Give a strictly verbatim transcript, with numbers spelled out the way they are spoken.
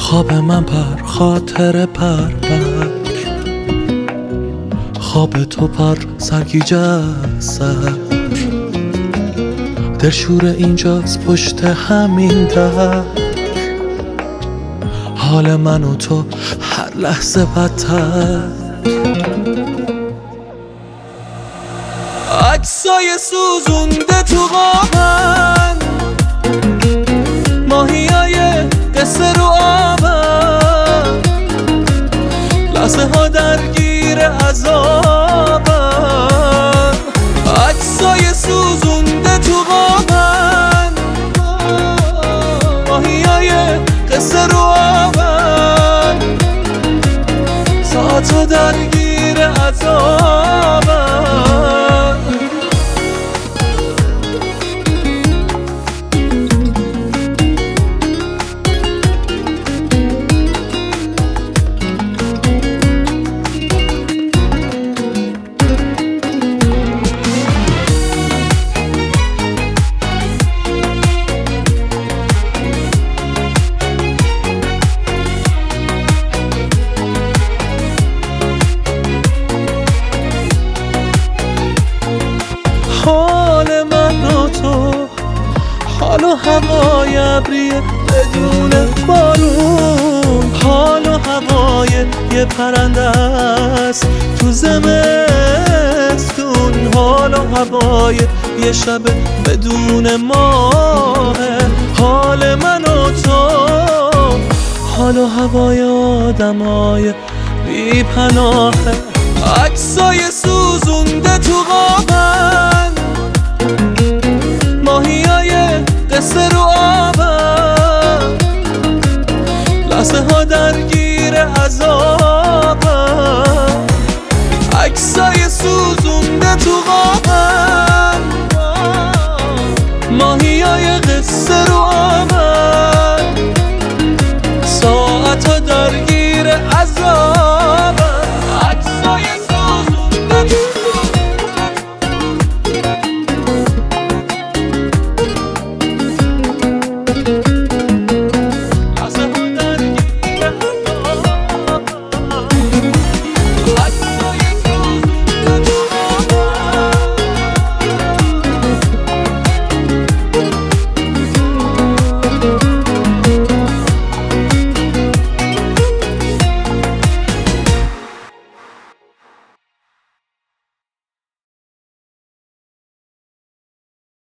خواب من پر خاطر پر پر خواب تو پر سرگیجه سر دلشور اینجاست پشت همین در حال من و تو هر لحظه بدتر عکسای سوزونده تو قابن ماهیای قصه رو آبن لحظه ها درگیر عذابن عکسای سوزونده تو قابن ماهیای قصه رو آبن ساعت ها درگیر عذابن حال من و تو حال و هوای ابریه بدون بارون حال و هوای یه پرنده است تو زمستون حال و هوای یه شب بدون ماه حال من و تو حال و هوای آدمای بی پناه عکسای سوزونده تو قابن ماهیای قصه رو آبن لحظه ها درگیر عذابن عکسای سوزونده تو قابن ماهیای قصه رو آبن